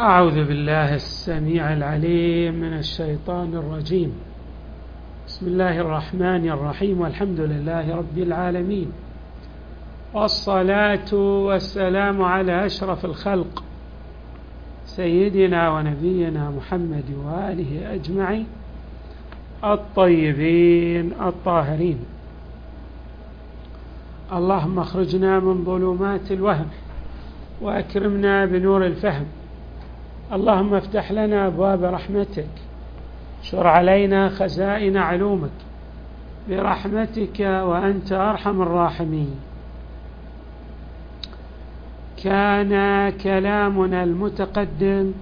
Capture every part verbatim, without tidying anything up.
أعوذ بالله السميع العليم من الشيطان الرجيم. بسم الله الرحمن الرحيم، والحمد لله رب العالمين، والصلاة والسلام على أشرف الخلق سيدنا ونبينا محمد وآله أجمعين الطيبين الطاهرين. اللهم اخرجنا من ظلمات الوهم وأكرمنا بنور الفهم. اللهم افتح لنا أبواب رحمتك، شر علينا خزائن علومك برحمتك وأنت أرحم الراحمين. كان كلامنا المتقدم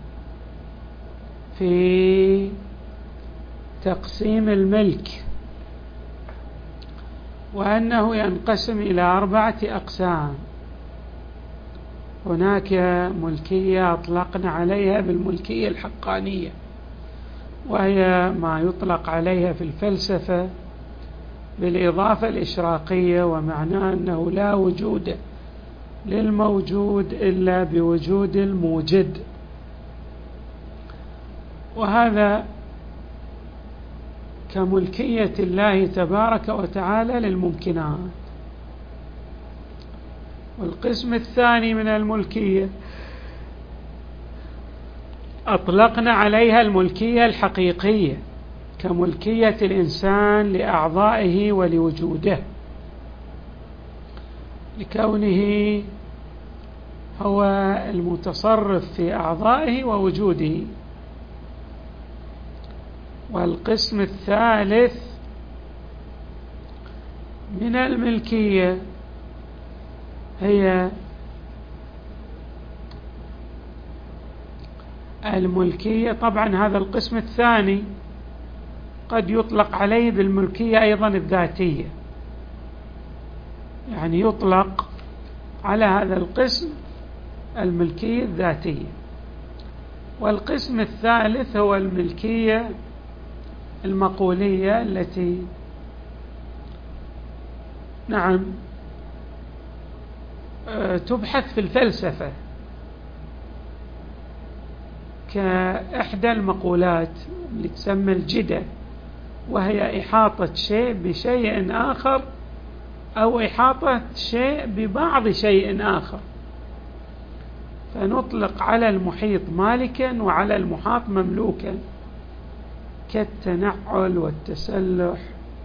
في تقسيم الملك، وأنه ينقسم إلى أربعة أقسام. هناك ملكية أطلقنا عليها بالملكية الحقانية، وهي ما يطلق عليها في الفلسفة بالإضافة الإشراقية، ومعناه أنه لا وجود للموجود إلا بوجود الموجد، وهذا كملكية الله تبارك وتعالى للممكنات. والقسم الثاني من الملكية أطلقنا عليها الملكية الحقيقية، كملكية الإنسان لأعضائه ولوجوده، لكونه هو المتصرف في أعضائه ووجوده. والقسم الثالث من الملكية هي الملكية، طبعا هذا القسم الثاني قد يطلق عليه بالملكية أيضا الذاتية، يعني يطلق على هذا القسم الملكية الذاتية. والقسم الثالث هو الملكية المقولية التي نعم تبحث في الفلسفة كإحدى المقولات اللي تسمى الجدة، وهي إحاطة شيء بشيء آخر أو إحاطة شيء ببعض شيء آخر. فنطلق على المحيط مالكا وعلى المحاط مملوكا، كالتنعل والتسلح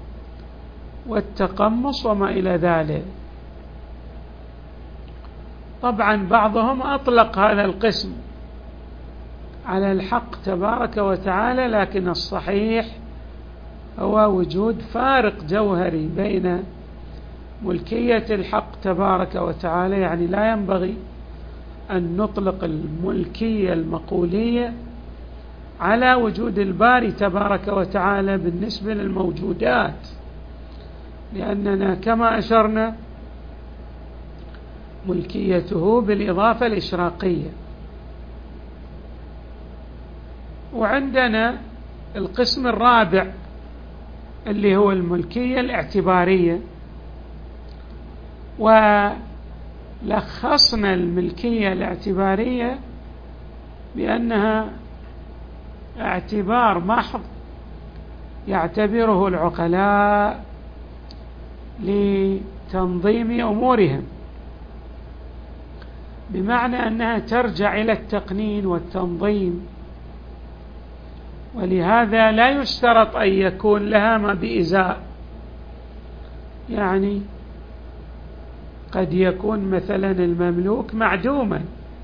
والتقمص وما إلى ذلك. طبعا بعضهم أطلق هذا القسم على الحق تبارك وتعالى، لكن الصحيح هو وجود فارق جوهري بين ملكية الحق تبارك وتعالى، يعني لا ينبغي أن نطلق الملكية المقولية على وجود الباري تبارك وتعالى بالنسبة للموجودات، لأننا كما أشرنا ملكيته بالإضافة الإشراقية. وعندنا القسم الرابع اللي هو الملكية الاعتبارية، ولخصنا الملكية الاعتبارية بأنها اعتبار محض يعتبره العقلاء لتنظيم أمورهم، بمعنى أنها ترجع إلى التقنين والتنظيم، ولهذا لا يشترط أن يكون لها ما بإزاء. يعني قد يكون مثلا المملوك معدوما،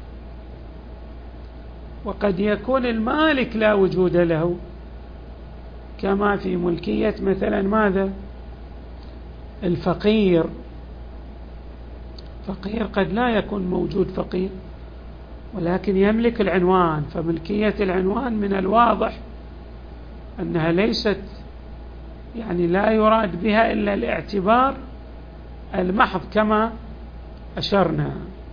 وقد يكون المالك لا وجود له، كما في ملكية مثلا ماذا؟ الفقير. فقير قد لا يكون موجود فقير، ولكن يملك العنوان، فملكية العنوان من الواضح أنها ليست، يعني لا يراد بها إلا الاعتبار المحض كما أشرنا.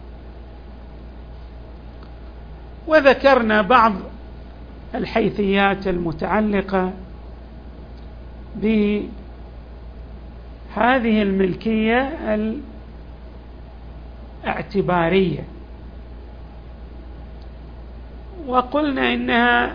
وذكرنا بعض الحيثيات المتعلقة بهذه الملكية اعتبارية. وقلنا إنها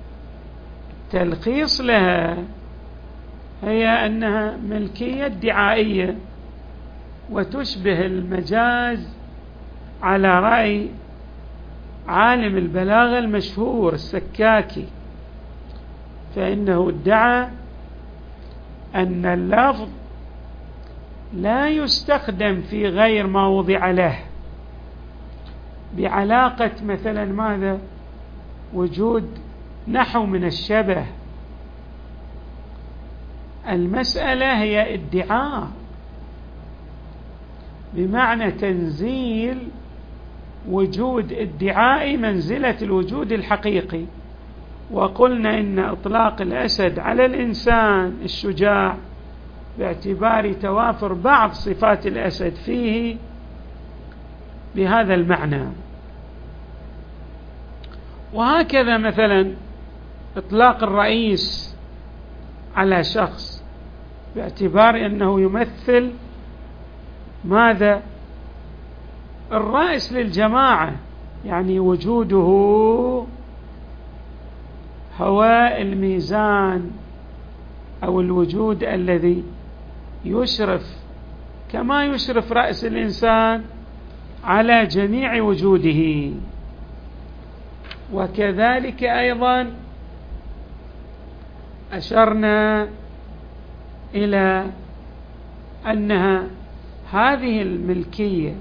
تلخيص لها هي أنها ملكية ادعائية، وتشبه المجاز على رأي عالم البلاغة المشهور السكاكي، فإنه ادعى أن اللفظ لا يستخدم في غير ما وضع له، بعلاقة مثلا ماذا؟ وجود نحو من الشبه. المسألة هي ادعاء بمعنى تنزيل وجود ادعائي منزلة الوجود الحقيقي. وقلنا إن إطلاق الأسد على الإنسان الشجاع باعتبار توافر بعض صفات الأسد فيه بهذا المعنى. وهكذا مثلا إطلاق الرئيس على شخص باعتبار أنه يمثل ماذا؟ الرئيس للجماعة، يعني وجوده هو الميزان أو الوجود الذي يشرف كما يشرف رأس الإنسان على جميع وجوده. وكذلك أيضا أشرنا إلى أنها هذه الملكية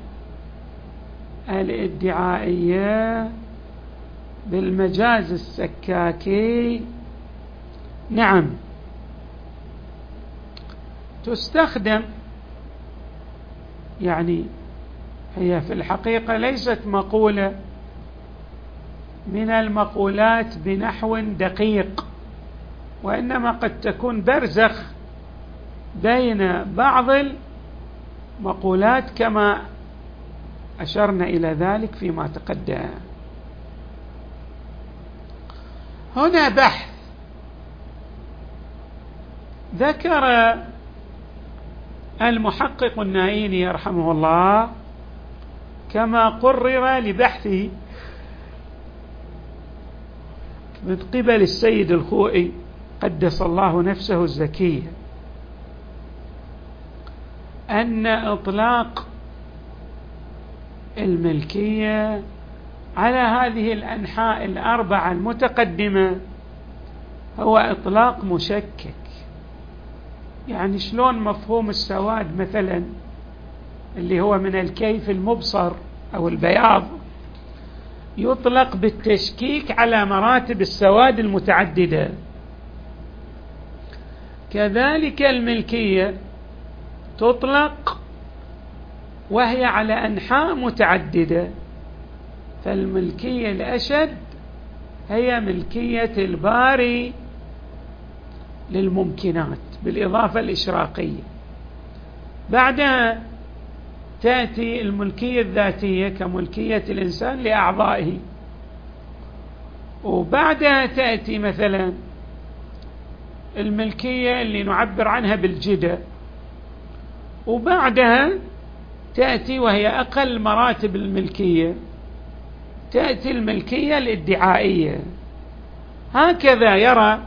الادعائية بالمجاز السكاكي نعم تستخدم، يعني هي في الحقيقة ليست مقولة من المقولات بنحو دقيق، وإنما قد تكون برزخ بين بعض المقولات كما أشرنا إلى ذلك فيما تقدم. هنا بحث ذكر المحقق النائيني رحمه الله كما قرر لبحثه من قبل السيد الخوئي قدس الله نفسه الزكية، أن إطلاق الملكية على هذه الأنحاء الأربعة المتقدمة هو إطلاق مشكك. يعني شلون مفهوم السواد مثلا اللي هو من الكيف المبصر أو البياض يطلق بالتشكيك على مراتب السواد المتعددة، كذلك الملكية تطلق وهي على أنحاء متعددة. فالملكية الأشد هي ملكية الباري للممكنات بالإضافة الإشراقية، بعدها تأتي الملكية الذاتية كملكية الإنسان لأعضائه، وبعدها تأتي مثلا الملكية اللي نعبر عنها بالجدة، وبعدها تأتي وهي أقل مراتب الملكية تأتي الملكية الادعائية. هكذا يرى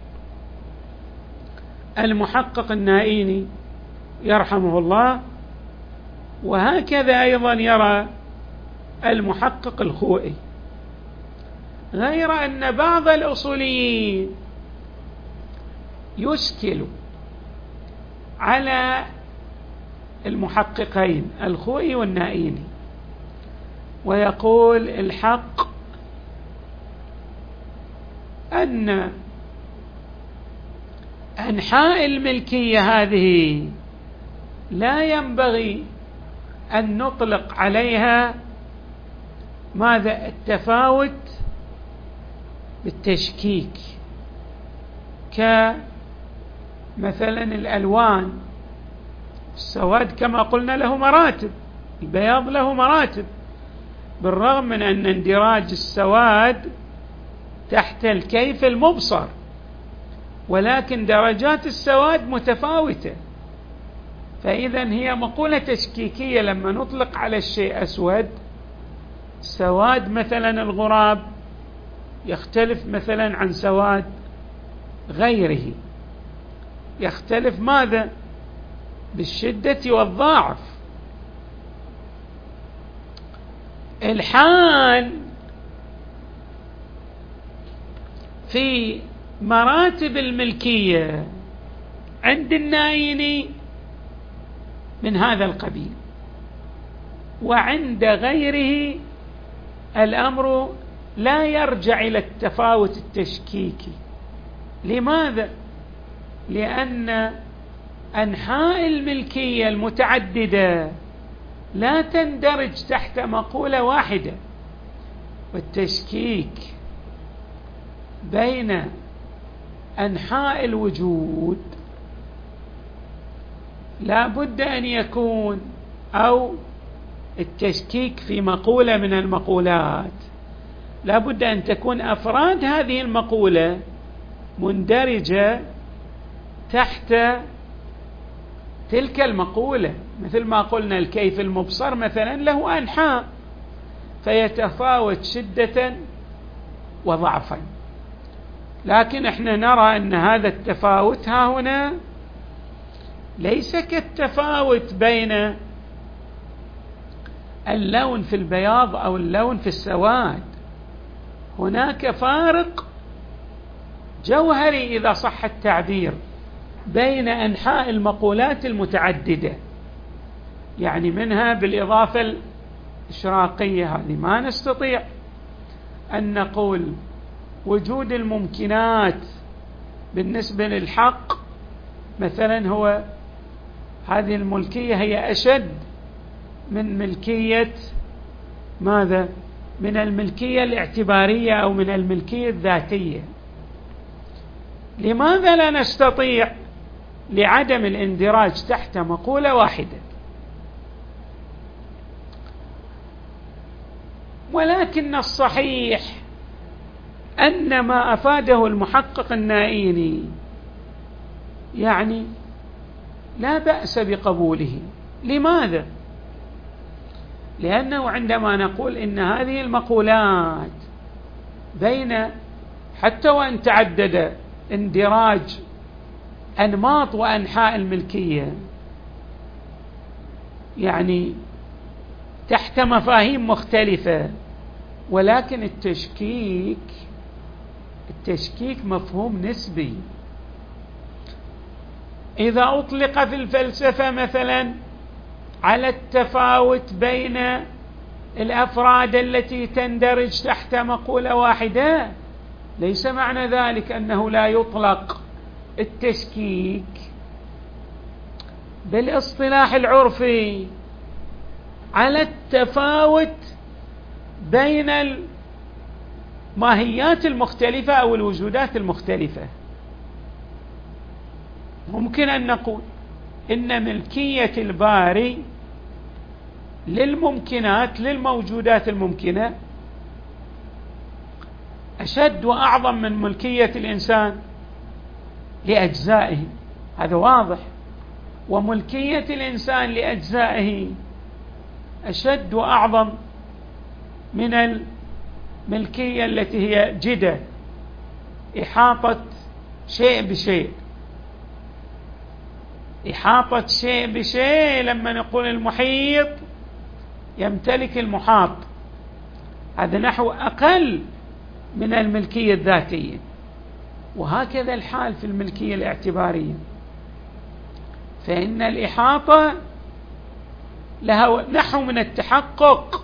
المحقق النائيني يرحمه الله، وهكذا أيضا يرى المحقق الخوئي، غير أن بعض الأصوليين يشكل على المحققين الخوئي والنائيني ويقول الحق أن أنحاء الملكية هذه لا ينبغي أن نطلق عليها ماذا؟ التفاوت بالتشكيك، كمثلا الألوان. السواد كما قلنا له مراتب، البياض له مراتب، بالرغم من أن اندراج السواد تحت الكيف المبصر، ولكن درجات السواد متفاوتة. فإذا هي مقولة تشكيكية لما نطلق على الشيء أسود، سواد مثلا الغراب يختلف مثلا عن سواد غيره، يختلف ماذا؟ بالشدة والضعف. الحال في مراتب الملكية عند النائين من هذا القبيل، وعند غيره الأمر لا يرجع إلى التفاوت التشكيكي. لماذا؟ لأن أنحاء الملكية المتعددة لا تندرج تحت مقولة واحدة، والتشكيك بين أنحاء الوجود لا بد أن يكون، أو التشكيك في مقولة من المقولات لا بد أن تكون أفراد هذه المقولة مندرجة تحت تلك المقولة. مثل ما قلنا الكيف المبصر مثلا له أنحاء فيتفاوت شدة وضعفا، لكن احنا نرى أن هذا التفاوت ها هنا ليس كالتفاوت بين اللون في البياض أو اللون في السواد. هناك فارق جوهري إذا صح التعبير بين أنحاء المقولات المتعددة، يعني منها بالإضافة الإشراقية هذه ما نستطيع أن نقول وجود الممكنات بالنسبة للحق مثلا هو هذه الملكية هي أشد من ملكية ماذا؟ من الملكية الاعتبارية أو من الملكية الذاتية. لماذا لا نستطيع؟ لعدم الاندراج تحت مقولة واحدة. ولكن الصحيح أن ما أفاده المحقق النائيني يعني لا بأس بقبوله. لماذا؟ لأنه عندما نقول إن هذه المقولات بين حتى وإن تعدد اندراج أنماط وأنحاء الملكية يعني تحت مفاهيم مختلفة، ولكن التشكيك التشكيك مفهوم نسبي. إذا أطلق في الفلسفة مثلا على التفاوت بين الأفراد التي تندرج تحت مقولة واحدة، ليس معنى ذلك أنه لا يطلق التشكيك بالاصطلاح العرفي على التفاوت بين الماهيات المختلفة أو الوجودات المختلفة. ممكن أن نقول إن ملكية الباري للممكنات للموجودات الممكنة أشد وأعظم من ملكية الإنسان لأجزائه، هذا واضح. وملكية الإنسان لأجزائه أشد وأعظم من الملكية التي هي جدة، إحاطة شيء بشيء. إحاطة شيء بشيء لما نقول المحيط يمتلك المحاط، هذا نحو أقل من الملكية الذاتية. وهكذا الحال في الملكية الاعتبارية، فإن الإحاطة لها نحو من التحقق.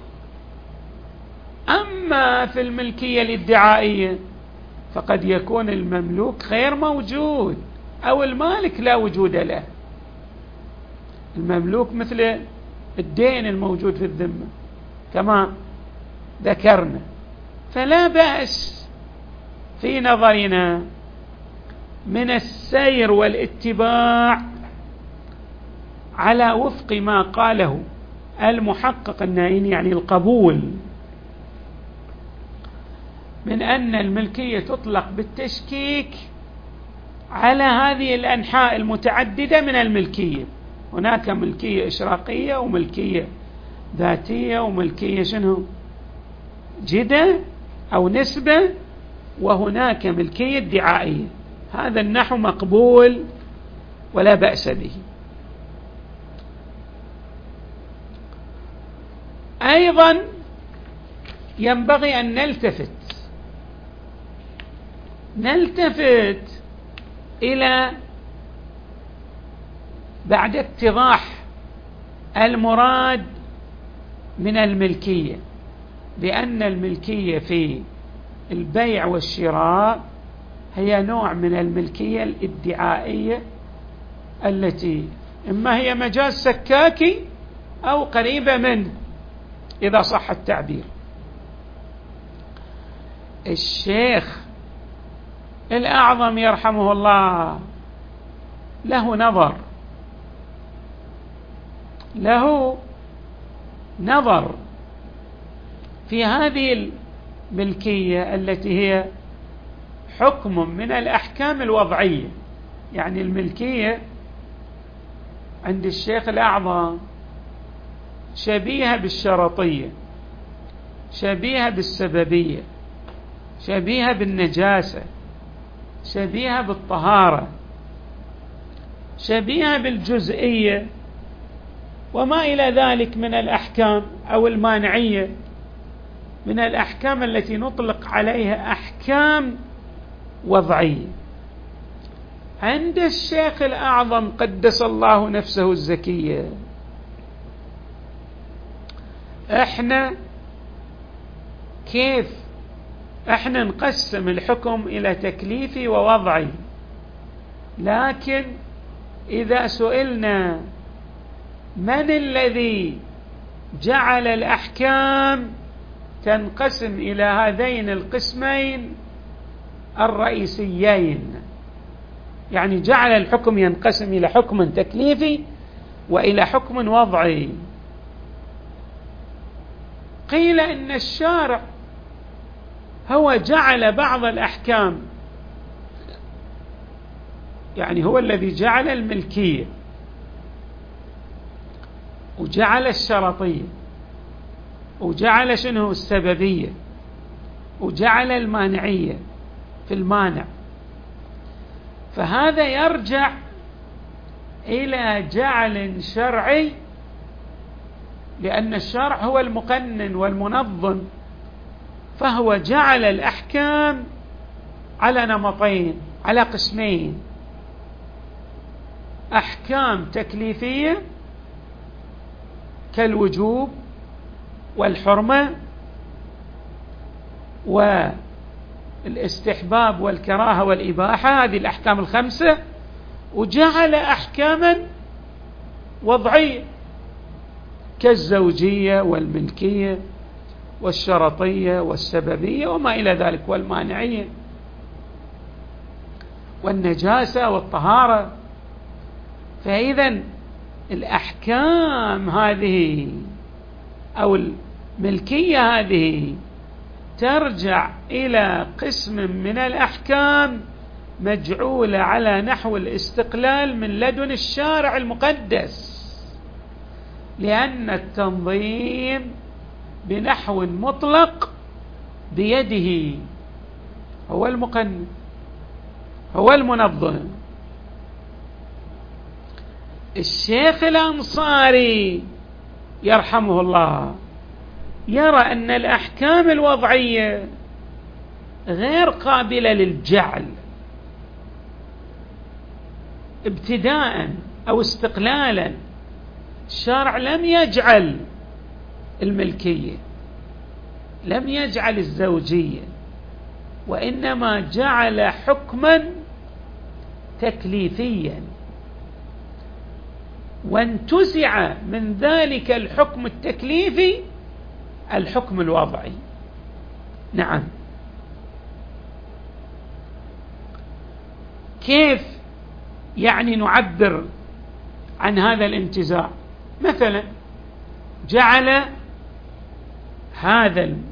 أما في الملكية الادعائية فقد يكون المملوك غير موجود أو المالك لا وجود له. المملوك مثل الدين الموجود في الذمة كما ذكرنا. فلا بأس في نظرنا من السير والاتباع على وفق ما قاله المحقق النائيني، يعني القبول من أن الملكية تطلق بالتشكيك على هذه الأنحاء المتعددة من الملكية. هناك ملكية إشراقية وملكية ذاتية وملكية شنو جدة أو نسبة، وهناك ملكية ادعائية. هذا النحو مقبول ولا بأس به. أيضا ينبغي أن نلتفت نلتفت إلى بعد اتضاح المراد من الملكية، بأن الملكية في البيع والشراء هي نوع من الملكية الادعائية التي إما هي مجاز سكاكي أو قريبة منه إذا صح التعبير. الشيخ الأعظم يرحمه الله له نظر له نظر في هذه الملكية التي هي حكم من الأحكام الوضعية. يعني الملكية عند الشيخ الأعظم شبيهة بالشرطية، شبيهة بالسببية، شبيهة بالنجاسة، شبيهة بالطهارة، شبيهة بالجزئية، وما إلى ذلك من الأحكام أو المانعية من الأحكام التي نطلق عليها أحكام وضعية. عند الشيخ الأعظم قدس الله نفسه الزكية احنا كيف احنا نقسم الحكم إلى تكليفي ووضعي، لكن إذا سئلنا من الذي جعل الأحكام تنقسم إلى هذين القسمين الرئيسيين، يعني جعل الحكم ينقسم إلى حكم تكليفي وإلى حكم وضعي، قيل إن الشارع هو جعل بعض الأحكام، يعني هو الذي جعل الملكية وجعل الشرطية وجعل شنو السببية وجعل المانعية في المانع. فهذا يرجع إلى جعل شرعي، لأن الشرع هو المقنن والمنظم، فهو جعل الأحكام على نمطين، على قسمين: أحكام تكليفية كالوجوب والحرمة والاستحباب والكراهة والإباحة، هذه الأحكام الخمسة، وجعل أحكاما وضعية كالزوجية والملكية والشرطية والسببية وما إلى ذلك، والمانعية والنجاسة والطهارة. فإذا الأحكام هذه أو الملكية هذه ترجع إلى قسم من الأحكام مجعولة على نحو الاستقلال من لدن الشارع المقدس، لأن التنظيم بنحو مطلق بيده، هو المقنن هو المنظم. الشيخ الأنصاري يرحمه الله يرى أن الأحكام الوضعية غير قابلة للجعل ابتداء أو استقلالا. الشارع لم يجعل الملكية، لم يجعل الزوجية، وإنما جعل حكما تكليفيا، وانتزع من ذلك الحكم التكليفي الحكم الوضعي. نعم. كيف يعني نعبر عن هذا الانتزاع؟ مثلا جعل هذا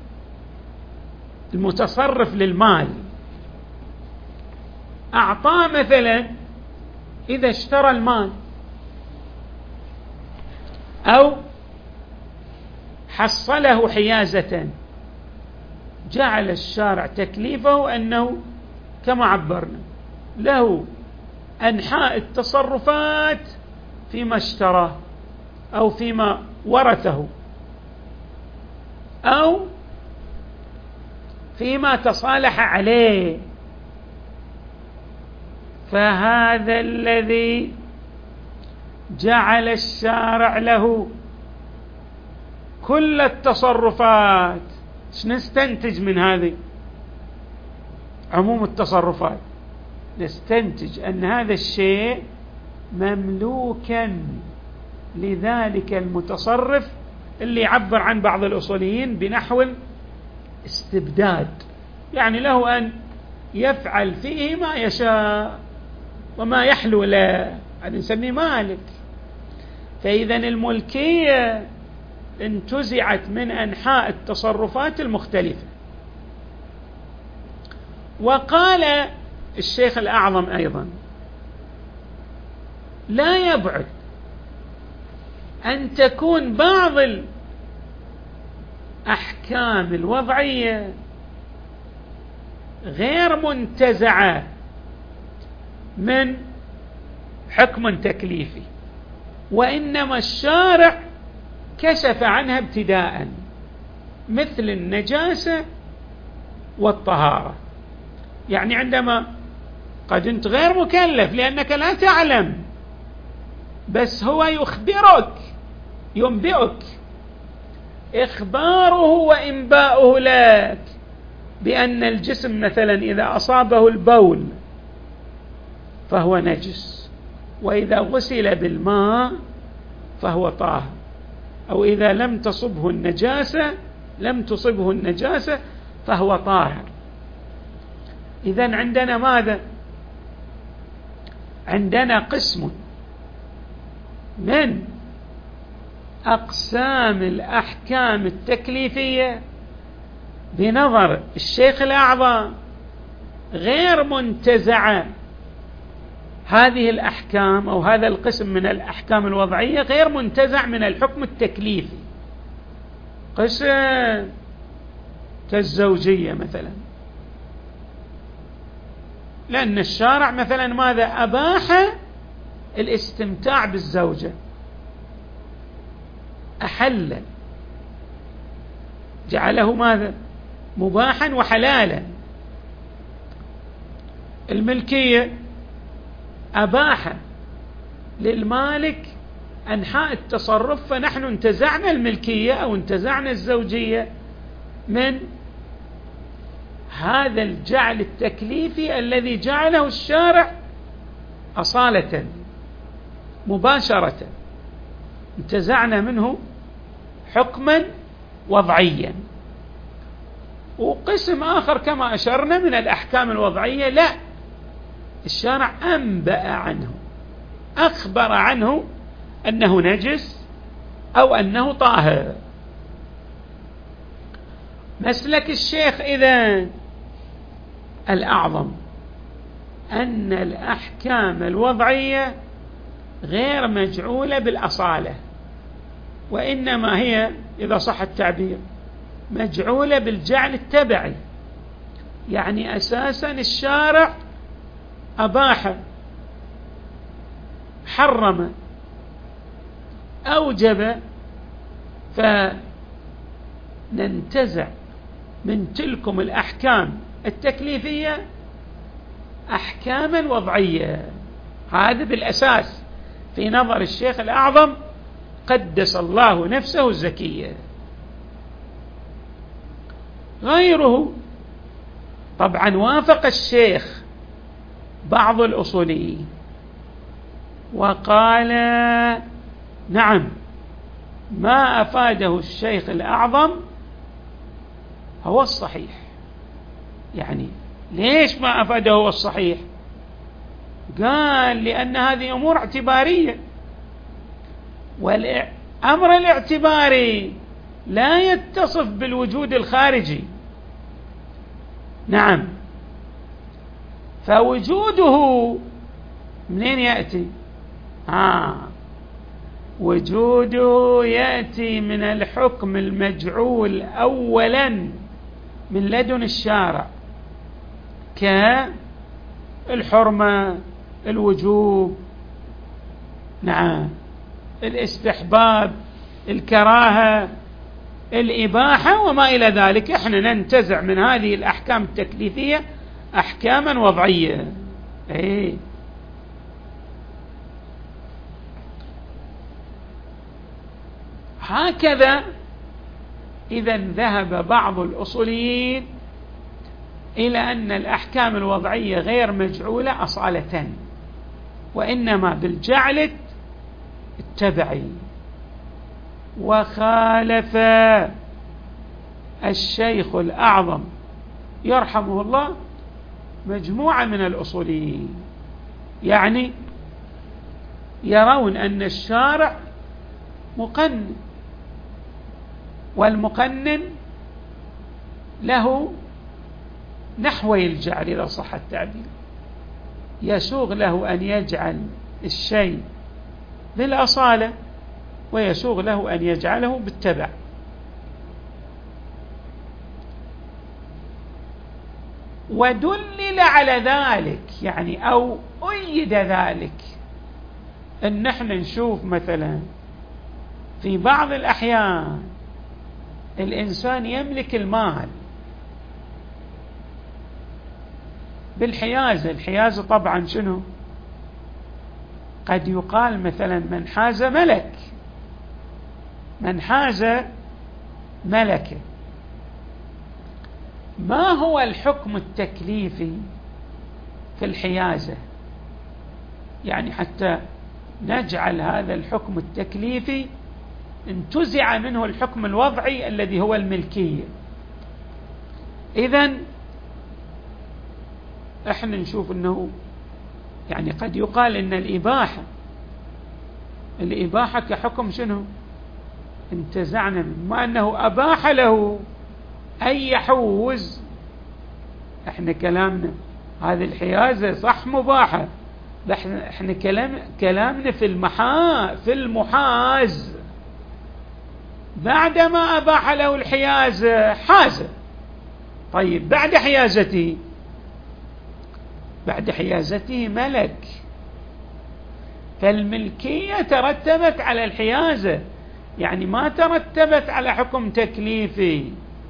المتصرف للمال، أعطاه مثلا إذا اشترى المال أو حصله حيازة، جعل الشارع تكليفه أنه كما عبرنا له أنحاء التصرفات فيما اشتراه أو فيما ورثه أو فيما تصالح عليه. فهذا الذي جعل الشارع له كل التصرفات، نستنتج من هذه عموم التصرفات، نستنتج أن هذا الشيء مملوكا لذلك المتصرف اللي يعبر عن بعض الأصوليين بنحو استبداد، يعني له أن يفعل فيه ما يشاء وما يحلو له، هذا نسميه مالك. فإذا الملكية انتزعت من أنحاء التصرفات المختلفة. وقال الشيخ الأعظم أيضا لا يبعد أن تكون بعض الأحكام الوضعية غير منتزعة من حكم تكليفي، وإنما الشارع كشف عنها ابتداء، مثل النجاسة والطهارة. يعني عندما قد أنت غير مكلف لأنك لا تعلم، بس هو يخبرك ينبئك، إخباره وإنباؤه لك بأن الجسم مثلا إذا أصابه البول فهو نجس، وإذا غسل بالماء فهو طاهر، أو إذا لم تصبه النجاسة لم تصبه النجاسة فهو طاهر. إذن عندنا ماذا؟ عندنا قسم من أقسام الأحكام التكليفية بنظر الشيخ الأعظم غير منتزعة. هذه الأحكام أو هذا القسم من الأحكام الوضعية غير منتزع من الحكم التكليفي. قسم كالزوجية مثلا، لأن الشارع مثلا ماذا؟ أباح الاستمتاع بالزوجة، أحل، جعله ماذا؟ مباحا وحلالا. الملكية أباح للمالك أنحاء التصرف، فنحن انتزعنا الملكية أو انتزعنا الزوجية من هذا الجعل التكليفي الذي جعله الشارع أصالة مباشرة، انتزعنا منه حكما وضعيا. وقسم آخر كما أشرنا من الأحكام الوضعية لا، الشارع أنبأ عنه، أخبر عنه أنه نجس أو أنه طاهر. مسلك الشيخ إذا الأعظم أن الأحكام الوضعية غير مجعولة بالأصالة، وإنما هي إذا صح التعبير مجعولة بالجعل التبعي. يعني أساسا الشارع أباح، حرم، أوجب، فننتزع من تلكم الأحكام التكليفية أحكاما وضعية. هذا بالأساس في نظر الشيخ الأعظم قدس الله نفسه الزكية. غيره طبعا وافق الشيخ بعض الأصوليين وقال نعم، ما أفاده الشيخ الأعظم هو الصحيح. يعني ليش ما أفاده هو الصحيح؟ قال لأن هذه أمور اعتبارية، والأمر الاعتباري لا يتصف بالوجود الخارجي. نعم، فوجوده منين يأتي؟ آه وجوده يأتي من الحكم المجعول أولا من لدن الشارع كالحرمة، الوجوب، نعم، الاستحباب، الكراهة، الإباحة وما إلى ذلك، احنا ننتزع من هذه الأحكام التكليفية أحكاما وضعية. ايه هكذا. إذا ذهب بعض الأصوليين إلى أن الأحكام الوضعية غير مجعولة أصالة، وإنما بالجعل التبعي. وخالف الشيخ الأعظم يرحمه الله مجموعة من الأصوليين، يعني يرون أن الشارع مقنن، والمقنن له نحوي الجعل إذا صح التعبير، يسوغ له أن يجعل الشيء بالأصالة ويسوغ له أن يجعله بالتبع. ودلل على ذلك يعني أو أيد ذلك أن نحن نشوف مثلا في بعض الأحيان الإنسان يملك المال بالحيازة. الحيازة طبعا شنو؟ قد يقال مثلا من حاز ملك، من حاز ملكه. ما هو الحكم التكليفي في الحيازة؟ يعني حتى نجعل هذا الحكم التكليفي انتزع منه الحكم الوضعي الذي هو الملكية. إذن احنا نشوف انه يعني قد يقال ان الإباحة الإباحة كحكم شنو؟ انتزعنا منه، ما أنه أباح له أن يحوز. احنا كلامنا هذه الحيازة صح مباحة، احنا كلام كلامنا في المحا في المحاز بعدما أباح له الحيازة حازة. طيب بعد حيازته بعد حيازته ملك، فالملكية ترتبت على الحيازة، يعني ما ترتبت على حكم تكليفي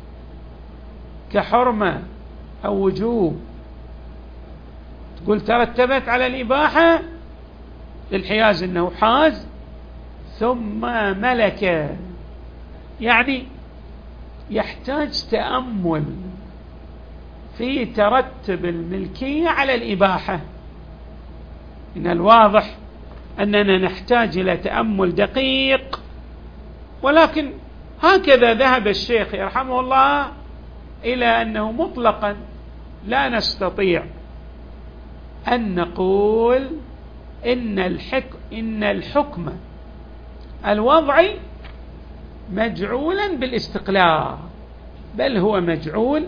كحرمة أو وجوب. تقول ترتبت على الإباحة للحياز أنه حاز ثم ملك، يعني يحتاج تأمل في ترتب الملكية على الإباحة. من الواضح أننا نحتاج إلى تأمل دقيق، ولكن هكذا ذهب الشيخ يرحمه الله إلى أنه مطلقا لا نستطيع أن نقول إن الحكم إن الحكم الوضعي مجعولا بالاستقلال، بل هو مجعول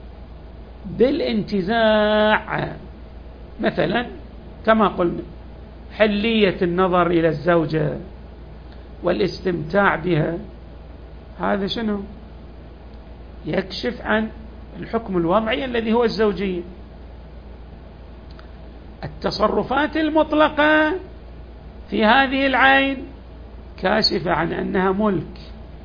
بالانتزاع. مثلا كما قلنا حلية النظر إلى الزوجة والاستمتاع بها، هذا شنو؟ يكشف عن الحكم الوضعي الذي هو الزوجية. التصرفات المطلقة في هذه العين كاشفة عن أنها ملك.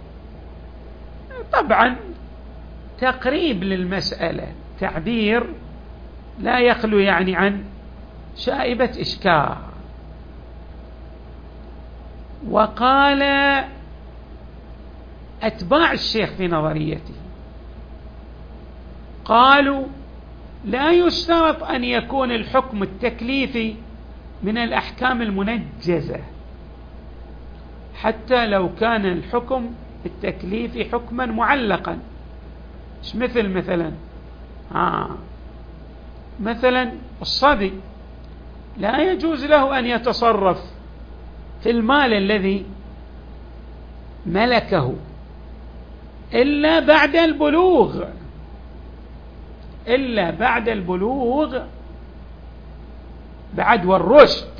طبعا تقريب للمسألة، تعبير لا يخلو يعني عن شائبة إشكال. وقال أتباع الشيخ في نظريته قالوا لا يشترط أن يكون الحكم التكليفي من الأحكام المنجزة، حتى لو كان الحكم التكليفي حكما معلقا. مش مثل مثلا آه مثلا الصبي لا يجوز له أن يتصرف في المال الذي ملكه إلا بعد البلوغ إلا بعد البلوغ بعد والرشد.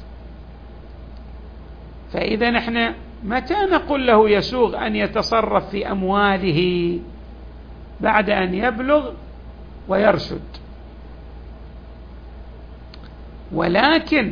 فإذا نحن متى نقول له يسوغ أن يتصرف في أمواله بعد أن يبلغ ويرشد. ولكن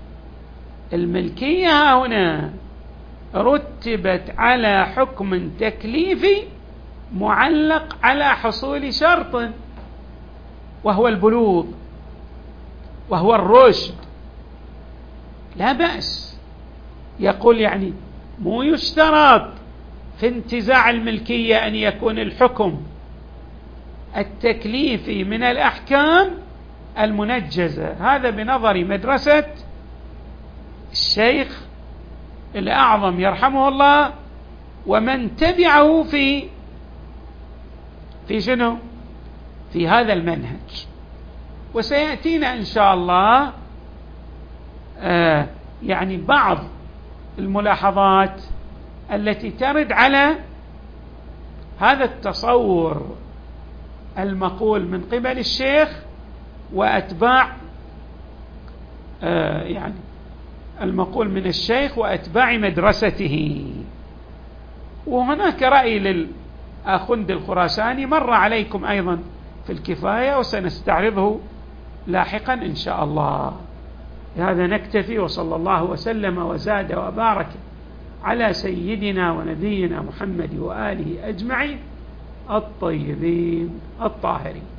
الملكية هنا رتبت على حكم تكليفي معلق على حصول شرط، وهو البلوغ وهو الرشد. لا بأس، يقول يعني مو يشترط في انتزاع الملكية أن يكون الحكم التكليفي من الأحكام المنجزة. هذا بنظر مدرسة الشيخ الأعظم يرحمه الله ومن تبعه في في شنو؟ في هذا المنهج. وسيأتينا إن شاء الله آه يعني بعض الملاحظات التي ترد على هذا التصور المقول من قبل الشيخ وأتباع آه يعني المقول من الشيخ وأتباع مدرسته. وهناك رأي للآخوند الخراساني مر عليكم أيضا في الكفاية وسنستعرضه لاحقا إن شاء الله. بهذا نكتفي، وصلى الله وسلم وزاد وبارك على سيدنا ونبينا محمد وآله أجمعين الطيبين الطاهرين.